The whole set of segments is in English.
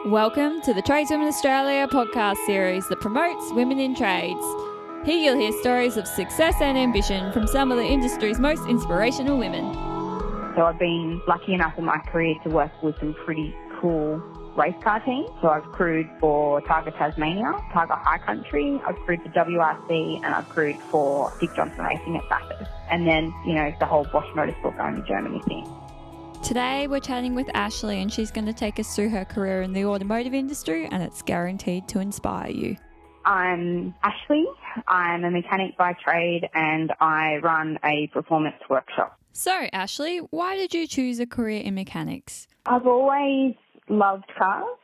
Welcome to the Tradeswomen Australia podcast series that promotes women in trades. Here you'll hear stories of success and ambition from some of the industry's most inspirational women. So I've been lucky enough in my career to work with some pretty cool race car teams. So I've crewed for Tiger Tasmania, Tiger High Country, I've crewed for WRC, and I've crewed for Dick Johnson Racing at Bathurst. And then, the whole Bosch Motorsport going to Germany thing. Today we're chatting with Ashley and she's going to take us through her career in the automotive industry, and it's guaranteed to inspire you. I'm Ashley. I'm a mechanic by trade and I run a performance workshop. So Ashley, why did you choose a career in mechanics? I've always loved cars.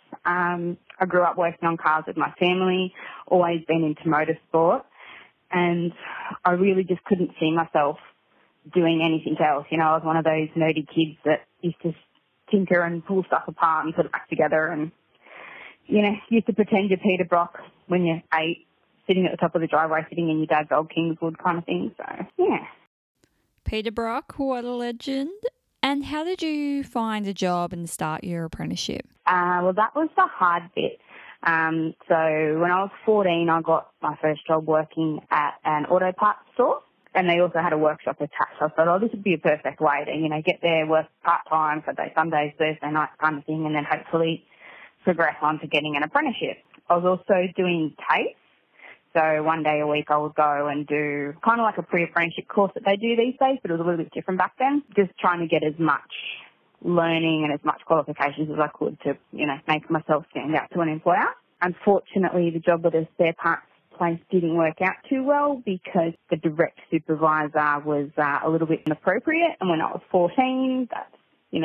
I grew up working on cars with my family, always been into motorsport, and I really just couldn't see myself doing anything else. I was one of those nerdy kids that used to tinker and pull stuff apart and put it back together, and used to pretend you're Peter Brock when you're 8, sitting at the top of the driveway, sitting in your dad's old Kingswood kind of thing. So, yeah. Peter Brock, what a legend. And how did you find a job and start your apprenticeship? Well, that was the hard bit. So when I was 14, I got my first job working at an auto parts store, and they also had a workshop attached. So I thought, this would be a perfect way to, get there, work part-time, Saturday, Sundays, Thursday nights kind of thing, and then hopefully progress on to getting an apprenticeship. I was also doing TAFE. So one day a week I would go and do kind of like a pre-apprenticeship course that they do these days, but it was a little bit different back then. Just trying to get as much learning and as much qualifications as I could to, make myself stand out to an employer. Unfortunately, the job at a spare parts place didn't work out too well because the direct supervisor was a little bit inappropriate. And when I was 14, that's,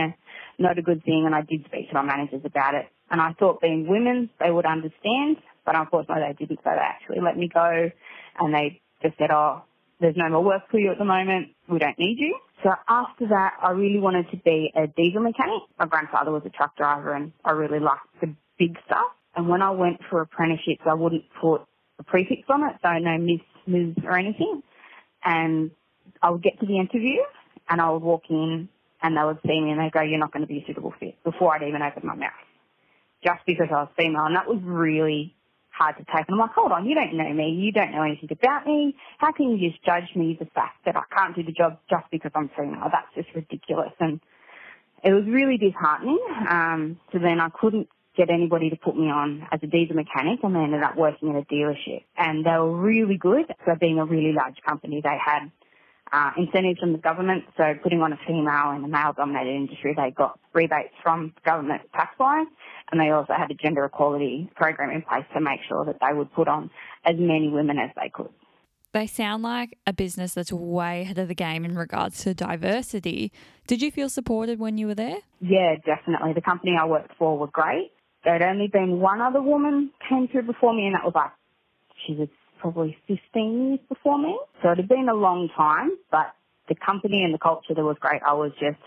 not a good thing. And I did speak to my managers about it. And I thought being women, they would understand. But unfortunately, they didn't. So they actually let me go. And they just said, there's no more work for you at the moment. We don't need you. So after that, I really wanted to be a diesel mechanic. My grandfather was a truck driver and I really liked the big stuff. And when I went for apprenticeships, I wouldn't put a prefix on it, so no Miss, Ms or anything. And I would get to the interview and I would walk in and they would see me and they'd go, you're not going to be a suitable fit, before I'd even open my mouth, just because I was female. And that was really hard to take. And I'm like, hold on, you don't know me. You don't know anything about me. How can you just judge me the fact that I can't do the job just because I'm female? That's just ridiculous. And it was really disheartening. So then I couldn't get anybody to put me on as a diesel mechanic, and I ended up working in a dealership. And they were really good. So being a really large company, they had incentives from the government. So putting on a female in a male-dominated industry, they got rebates from the government tax-wise. And they also had a gender equality program in place to make sure that they would put on as many women as they could. They sound like a business that's way ahead of the game in regards to diversity. Did you feel supported when you were there? Yeah, definitely. The company I worked for were great. There'd only been one other woman came through before me, and that was she was probably 15 years before me. So it had been a long time, but the company and the culture there was great. I was just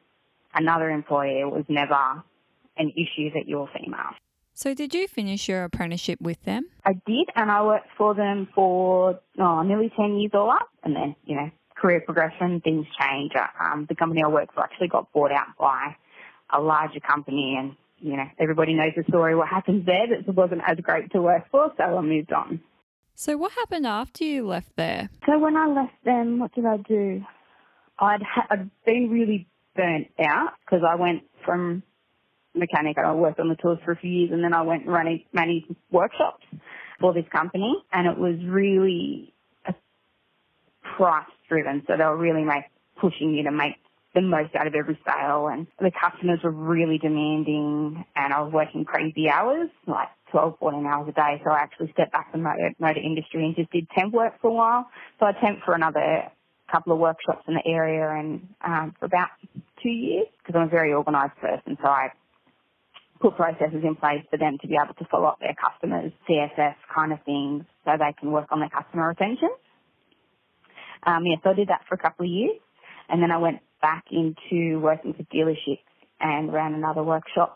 another employee. It was never an issue that you're female. So did you finish your apprenticeship with them? I did, and I worked for them for nearly 10 years all up. And then, career progression, things change. The company I worked for actually got bought out by a larger company, and, everybody knows the story, what happens there. That it wasn't as great to work for, so I moved on. So what happened after you left there? So when I left them, what did I do? I'd been really burnt out because I went from mechanic and I worked on the tools for a few years, and then I went and managed workshops for this company, and it was really price driven. So they were really pushing you to make the most out of every sale, and the customers were really demanding, and I was working crazy hours, like 12, 14 hours a day. So I actually stepped back from the motor industry and just did temp work for a while. So I temped for another couple of workshops in the area and for about 2 years, because I'm a very organised person. So I put processes in place for them to be able to follow up their customers, CSS kind of things, so they can work on their customer retention. So I did that for a couple of years, and then I went back into working for dealerships and ran another workshop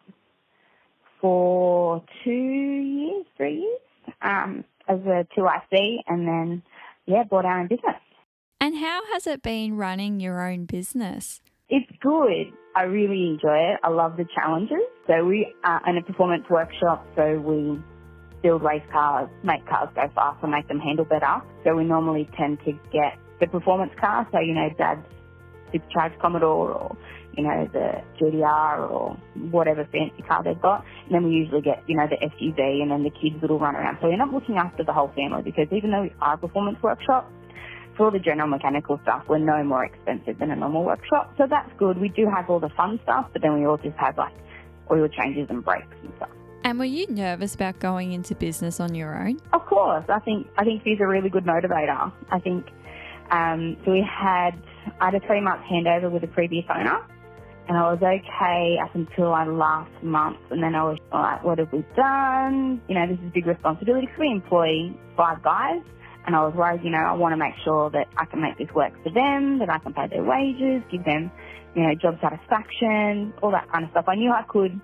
for 3 years, as a 2IC, and then, bought our own business. And how has it been running your own business? It's good. I really enjoy it. I love the challenges. So we are in a performance workshop, so we build race cars, make cars go faster, make them handle better. So we normally tend to get the performance car, so, Dad's supercharged Commodore or, the GTR or whatever fancy car they've got. And then we usually get, the SUV and then the kids' little run around. So we're not looking after the whole family because even though we are a performance workshop, for all the general mechanical stuff, we're no more expensive than a normal workshop. So that's good. We do have all the fun stuff, but then we all just have like oil changes and brakes and stuff. And were you nervous about going into business on your own? Of course. I think she's a really good motivator. I think so I had a 3-month handover with the previous owner, and I was okay up until last month, and then I was like, what have we done? This is a big responsibility because we employ 5 guys, and I was worried, I want to make sure that I can make this work for them, that I can pay their wages, give them, job satisfaction, all that kind of stuff. I knew I could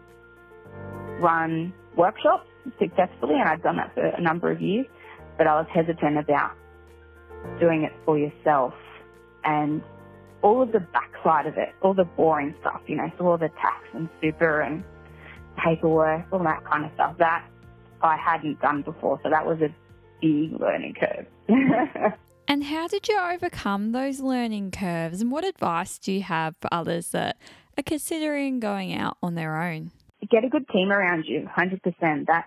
run workshops successfully, and I'd done that for a number of years, but I was hesitant about doing it for yourself and all of the backside of it, all the boring stuff, so all the tax and super and paperwork, all that kind of stuff, that I hadn't done before, so that was a big learning curve. And how did you overcome those learning curves, and what advice do you have for others that are considering going out on their own? Get a good team around you, 100%. That's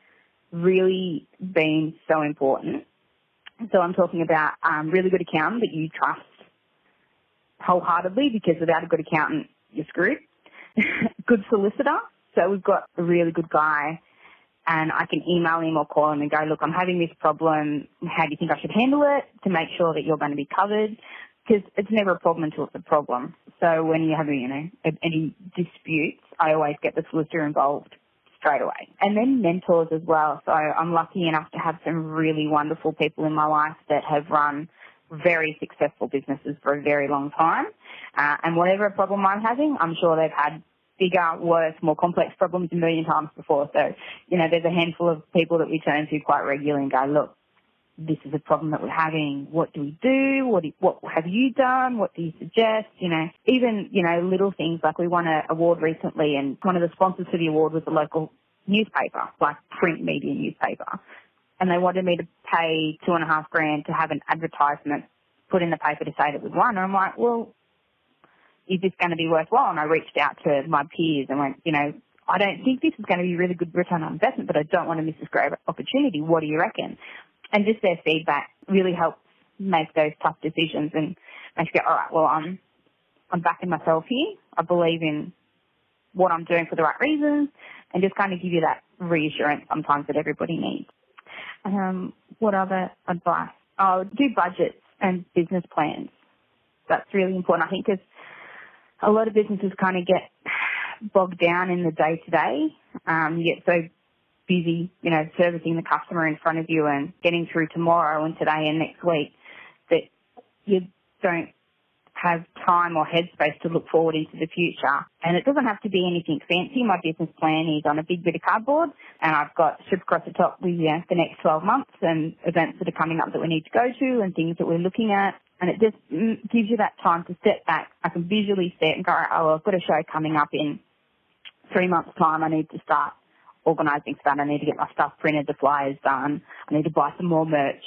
really been so important. So I'm talking about really good accountant that you trust wholeheartedly, because without a good accountant, you're screwed. Good solicitor. So we've got a really good guy, and I can email him or call him and go, look, I'm having this problem. How do you think I should handle it to make sure that you're going to be covered? Because it's never a problem until it's a problem. So when you're having, any disputes, I always get the solicitor involved straight away. And then mentors as well. So I'm lucky enough to have some really wonderful people in my life that have run very successful businesses for a very long time. And whatever problem I'm having, I'm sure they've had bigger, worse, more complex problems a million times before. So, there's a handful of people that we turn to quite regularly and go, look, this is a problem that we're having. What do we do? What have you done? What do you suggest? Even, little things like we won an award recently, and one of the sponsors for the award was a local newspaper, like print media newspaper. And they wanted me to pay $2,500 to have an advertisement put in the paper to say that we'd won. And I'm like, well, is this going to be worthwhile? And I reached out to my peers and went, I don't think this is going to be a really good return on investment, but I don't want to miss this great opportunity. What do you reckon? And just their feedback really helps make those tough decisions and makes you go, all right, well, I'm backing myself here. I believe in what I'm doing for the right reasons, and just kind of give you that reassurance sometimes that everybody needs. What other advice? Oh, do budgets and business plans. That's really important, I think, because a lot of businesses kind of get bogged down in the day-to-day. You get so busy, servicing the customer in front of you and getting through tomorrow and today and next week that you don't have time or headspace to look forward into the future. And it doesn't have to be anything fancy. My business plan is on a big bit of cardboard, and I've got stripped across the top with the next 12 months and events that are coming up that we need to go to and things that we're looking at. And it just gives you that time to step back. I can visually see it and go, oh, I've got a show coming up in 3 months' time. I need to start organising stuff. I need to get my stuff printed, the flyers done. I need to buy some more merch.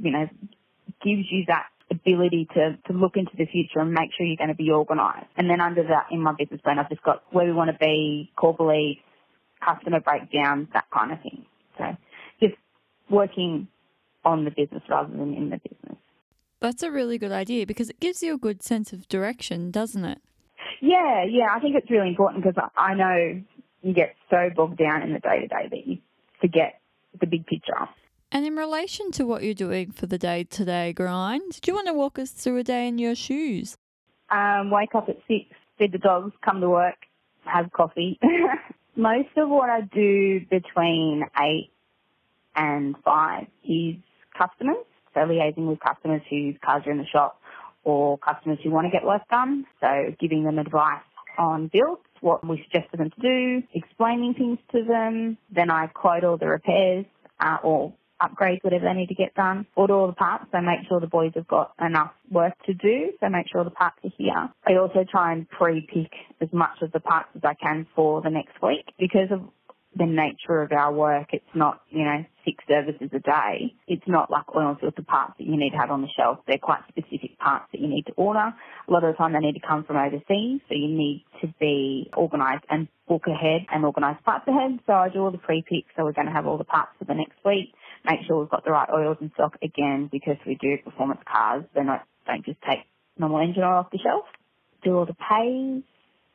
Gives you that ability to look into the future and make sure you're going to be organised. And then under that, in my business plan, I've just got where we want to be, core beliefs, customer breakdowns, that kind of thing. So just working on the business rather than in the business. That's a really good idea because it gives you a good sense of direction, doesn't it? Yeah. I think it's really important because I know you get so bogged down in the day-to-day that you forget the big picture. And in relation to what you're doing for the day-to-day grind, do you want to walk us through a day in your shoes? Wake up at 6, feed the dogs, come to work, have coffee. Most of what I do between 8 and 5 is customers, so liaising with customers whose cars are in the shop or customers who want to get work done, so giving them advice on builds, what we suggest for them to do, explaining things to them. Then I quote all the repairs or upgrades, whatever they need to get done. Order all the parts, so make sure the boys have got enough work to do, so make sure the parts are here. I also try and pre-pick as much of the parts as I can for the next week. Because of the nature of our work, it's not, 6 services a day. It's not like oil and filter parts that you need to have on the shelf. They're quite specific parts that you need to order. A lot of the time they need to come from overseas, so you need to be organised and book ahead and organise parts ahead. So I do all the pre-pick, so we're going to have all the parts for the next week. Make sure we've got the right oils in stock again, because we do performance cars. Don't just take normal engine oil off the shelf. Do all the pays,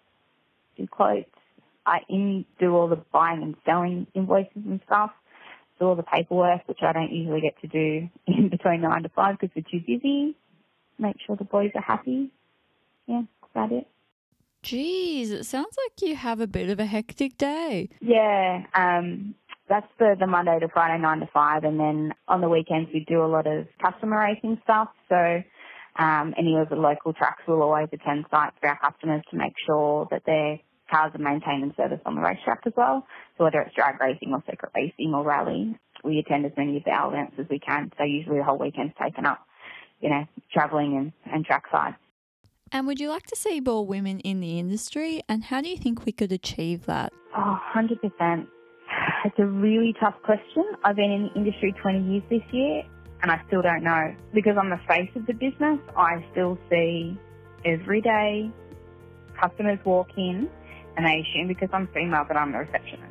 do quotes. I do all the buying and selling invoices and stuff. Do all the paperwork, which I don't usually get to do in between 9 to 5 because we're too busy. Make sure the boys are happy. Yeah, that's about it. Geez, it sounds like you have a bit of a hectic day. Yeah, that's the Monday to Friday 9 to 5, and then on the weekends we do a lot of customer racing stuff. So any of the local tracks will always attend sites for our customers to make sure that their cars are maintained and serviced on the racetrack as well. So whether it's drag racing or circuit racing or rally, we attend as many of our events as we can. So usually the whole weekend's taken up, travelling and trackside. And would you like to see more women in the industry, and how do you think we could achieve that? 100%. It's a really tough question. I've been in the industry 20 years this year, and I still don't know. Because I'm the face of the business, I still see every day customers walk in and they assume because I'm female that I'm the receptionist.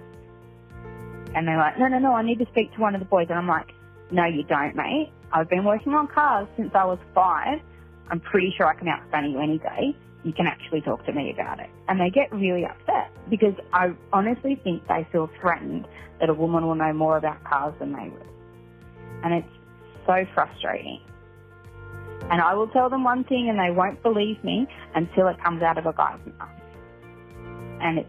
And they're like, no, I need to speak to one of the boys. And I'm like, no, you don't, mate. I've been working on cars since I was 5. I'm pretty sure I can outstun you any day. You can actually talk to me about it. And they get really upset because I honestly think they feel threatened that a woman will know more about cars than they would. And it's so frustrating. And I will tell them one thing and they won't believe me until it comes out of a guy's mouth. And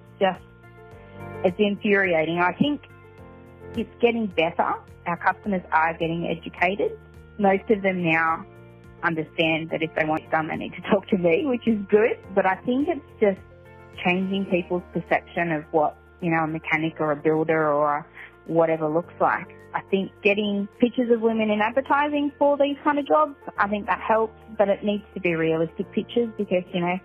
it's infuriating. I think it's getting better. Our customers are getting educated. Most of them now understand that if they want it done, they need to talk to me, which is good. But I think it's just changing people's perception of what, a mechanic or a builder or whatever looks like. I think getting pictures of women in advertising for these kind of jobs, I think that helps, but it needs to be realistic pictures because,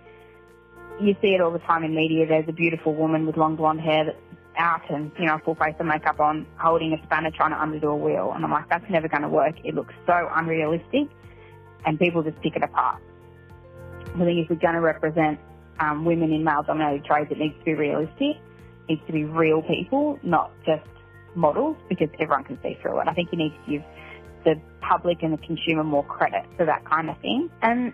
you see it all the time in media. There's a beautiful woman with long blonde hair that's out and, full face of makeup on, holding a spanner trying to undo a wheel. And I'm like, that's never going to work. It looks so unrealistic and people just pick it apart. I think if we're going to represent women in male-dominated trades, it needs to be realistic. It needs to be real people, not just models, because everyone can see through it. I think you need to give the public and the consumer more credit for that kind of thing. And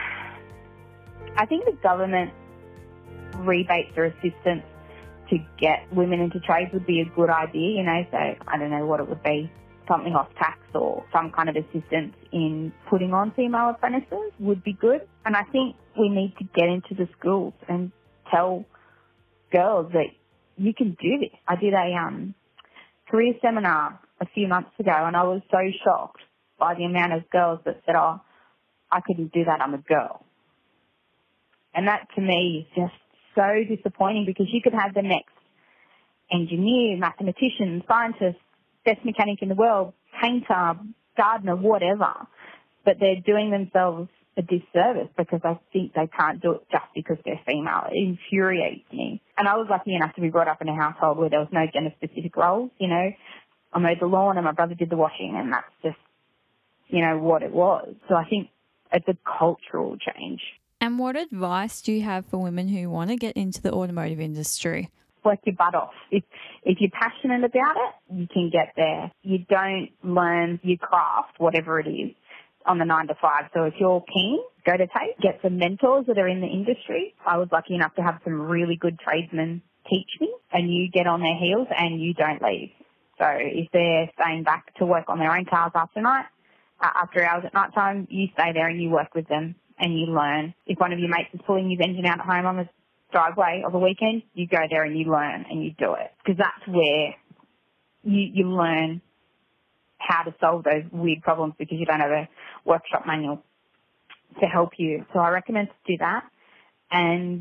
I think the government rebates or assistance to get women into trades would be a good idea, so I don't know what it would be, something off tax or some kind of assistance in putting on female apprentices would be good. And I think we need to get into the schools and tell girls that you can do this. I did a career seminar a few months ago and I was so shocked by the amount of girls that said, I couldn't do that, I'm a girl. And that to me is just so disappointing because you could have the next engineer, mathematician, scientist, best mechanic in the world, painter, gardener, whatever, but they're doing themselves a disservice because I think they can't do it just because they're female. It infuriates me. And I was lucky enough to be brought up in a household where there was no gender-specific roles, I mowed the lawn and my brother did the washing and that's just, what it was. So I think it's a cultural change. And what advice do you have for women who want to get into the automotive industry? Work your butt off. If you're passionate about it, you can get there. You don't learn your craft, whatever it is, on the 9 to 5. So if you're keen, go to TAFE, get some mentors that are in the industry. I was lucky enough to have some really good tradesmen teach me, and you get on their heels and you don't leave. So if they're staying back to work on their own cars after hours at night time, you stay there and you work with them and you learn. If one of your mates is pulling his engine out at home on the driveway of a weekend, you go there and you learn and you do it. Because that's where you learn how to solve those weird problems because you don't have a workshop manual to help you. So I recommend to do that and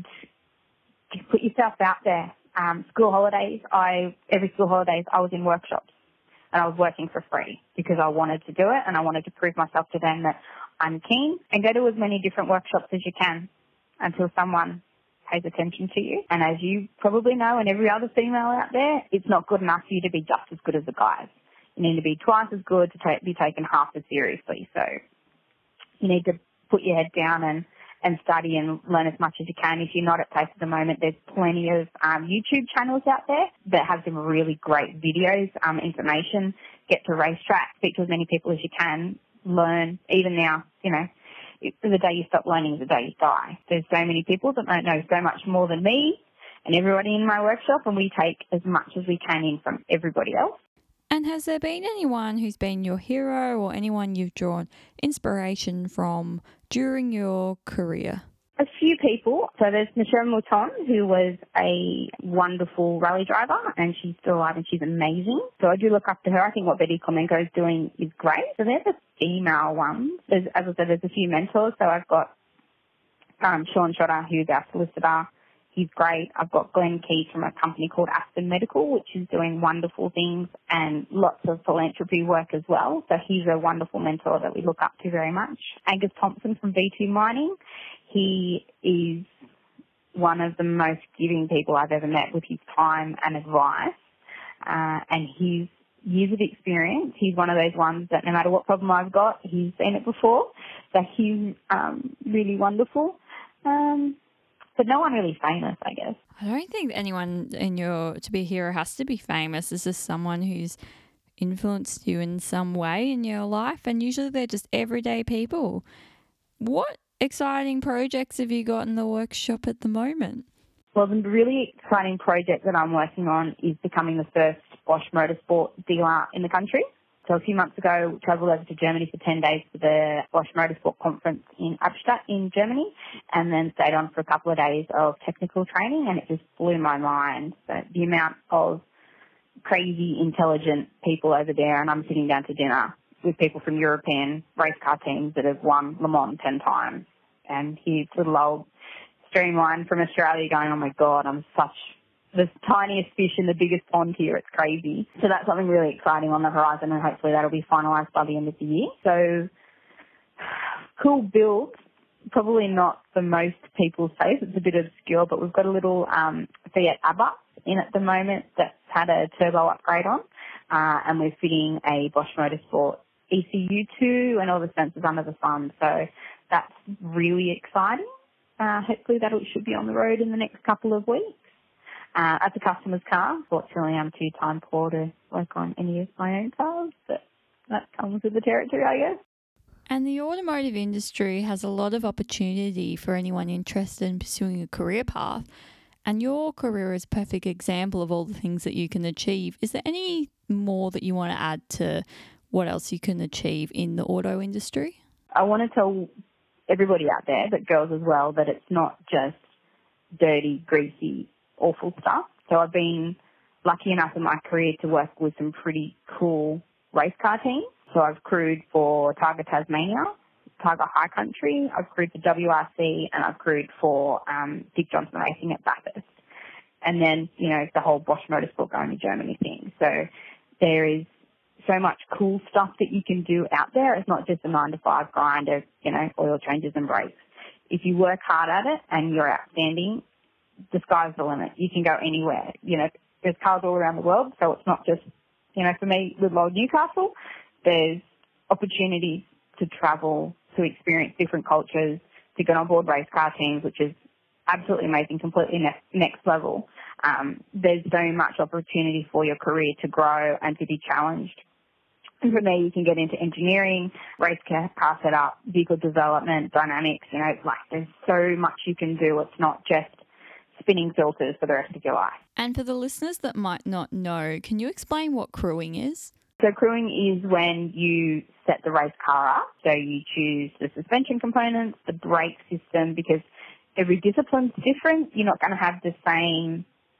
put yourself out there. School holidays, every school holidays I was in workshops and I was working for free because I wanted to do it and I wanted to prove myself to them that I'm keen, and go to as many different workshops as you can until someone pays attention to you. And as you probably know, and every other female out there, it's not good enough for you to be just as good as the guys. You need to be twice as good to be taken half as seriously. So you need to put your head down and study and learn as much as you can. If you're not at place at the moment, there's plenty of YouTube channels out there that have some really great videos, information. Get to racetrack, speak to as many people as you can, learn. Even now, you know, the day you stop learning is the day you die. There's so many people that know so much more than me and everybody in my workshop, and we take as much as we can in from everybody else. And has there been anyone who's been your hero or anyone you've drawn inspiration from during your career? A few people. So there's Michelle Mouton, who was a wonderful rally driver, and she's still alive and she's amazing. So I do look up to her. I think what Betty Clemenko is doing is great. So they're the female ones. As I said, there's a few mentors. So I've got Sean Shotter, who's our solicitor. He's great. I've got Glenn Keith from a company called Aspen Medical, which is doing wonderful things and lots of philanthropy work as well. So he's a wonderful mentor that we look up to very much. Angus Thompson from V2 Mining. He is one of the most giving people I've ever met with his time and advice. And his years of experience, he's one of those ones that no matter what problem I've got, he's seen it before. So he's really wonderful. But no one really famous, I guess. I don't think anyone to be a hero has to be famous. It's just someone who's influenced you in some way in your life, and usually they're just everyday people. What exciting projects have you got in the workshop at the moment? Well, the really exciting project that I'm working on is becoming the first Bosch Motorsport dealer in the country. So a few months ago, we travelled over to Germany for 10 days for the Bosch Motorsport Conference in Albstadt in Germany, and then stayed on for a couple of days of technical training, and it just blew my mind. So the amount of crazy, intelligent people over there, and I'm sitting down to dinner with people from European race car teams that have won Le Mans 10 times, and here's little old Streamline from Australia going, oh my God, I'm such the tiniest fish in the biggest pond here. It's crazy. So that's something really exciting on the horizon, and hopefully that'll be finalised by the end of the year. So cool build, probably not the most people's taste. It's a bit obscure, but we've got a little Fiat Abarth in at the moment that's had a turbo upgrade on, and we're fitting a Bosch Motorsport ECU2 and all the sensors under the sun. So that's really exciting. Hopefully that should be on the road in the next couple of weeks. As a customer's car, fortunately I'm too time poor to work on any of my own cars, but that comes with the territory, I guess. And the automotive industry has a lot of opportunity for anyone interested in pursuing a career path, and your career is a perfect example of all the things that you can achieve. Is there any more that you want to add to what else you can achieve in the auto industry? I want to tell everybody out there, but girls as well, that it's not just dirty, greasy, awful stuff. So I've been lucky enough in my career to work with some pretty cool race car teams. So I've crewed for Tiger Tasmania, Tiger High Country, I've crewed for WRC, and I've crewed for Dick Johnson Racing at Bathurst. And then, you know, the whole Bosch Motorsport going to Germany thing. So there is so much cool stuff that you can do out there. It's not just a 9-to-5 grind of, you know, oil changes and brakes. If you work hard at it and you're outstanding, the sky's the limit. You can go anywhere. You know, there's cars all around the world, so it's not just, you know, for me, little old Newcastle, there's opportunities to travel, to experience different cultures, to get on board race car teams, which is absolutely amazing, completely next level. There's so much opportunity for your career to grow and to be challenged. And from there, you can get into engineering, race car setup, vehicle development, dynamics, you know, like there's so much you can do. It's not just spinning filters for the rest of your life. And for the listeners that might not know, can you explain what crewing is? So crewing is when you set the race car up. So you choose the suspension components, the brake system, because every discipline's different. You're not going to have the same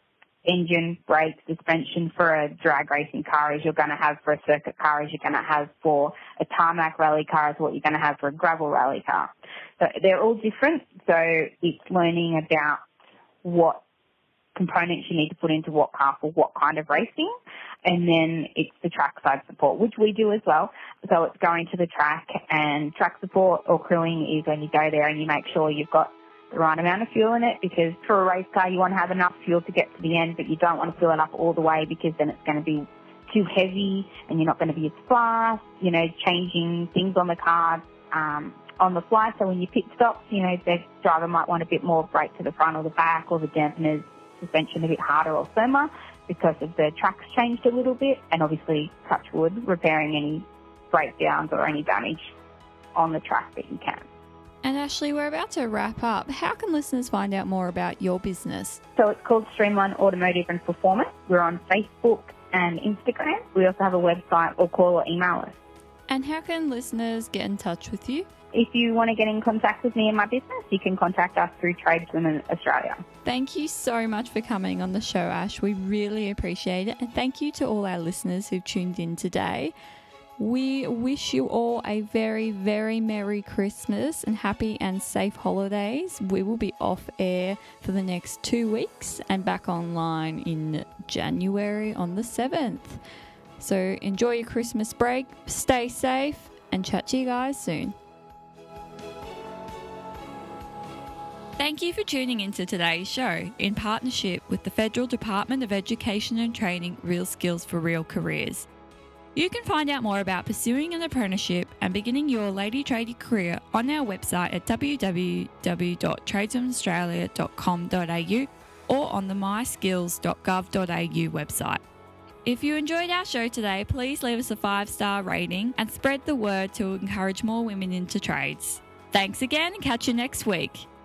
engine, brake, suspension for a drag racing car as you're going to have for a circuit car, as you're going to have for a tarmac rally car, as what you're going to have for a gravel rally car. So they're all different. So it's learning about what components you need to put into what car for what kind of racing. And then it's the trackside support, which we do as well. So it's going to the track, and track support or crewing is when you go there and you make sure you've got the right amount of fuel in it, because for a race car you want to have enough fuel to get to the end, but you don't want to fill it up all the way because then it's going to be too heavy and you're not going to be as fast, changing things on the car on the fly. So when you pit stops, the driver might want a bit more brake to the front or the back, or the dampeners suspension a bit harder or firmer because of the track's changed a little bit, and obviously, touch wood, repairing any breakdowns or any damage on the track that you can. And Ashley, we're about to wrap up. How can listeners find out more about your business? So it's called Streamline Automotive and Performance. We're on Facebook and Instagram. We also have a website, or call or email us. And how can listeners get in touch with you? If you want to get in contact with me and my business, you can contact us through Tradeswomen Australia. Thank you so much for coming on the show, Ash. We really appreciate it. And thank you to all our listeners who've tuned in today. We wish you all a very, very Merry Christmas and happy and safe holidays. We will be off air for the next 2 weeks and back online in January on the 7th. So enjoy your Christmas break, stay safe, and chat to you guys soon. Thank you for tuning into today's show in partnership with the Federal Department of Education and Training, Real Skills for Real Careers. You can find out more about pursuing an apprenticeship and beginning your lady tradie career on our website at www.tradeswomenaustralia.com.au or on the myskills.gov.au website. If you enjoyed our show today, please leave us a 5-star rating and spread the word to encourage more women into trades. Thanks again, and catch you next week.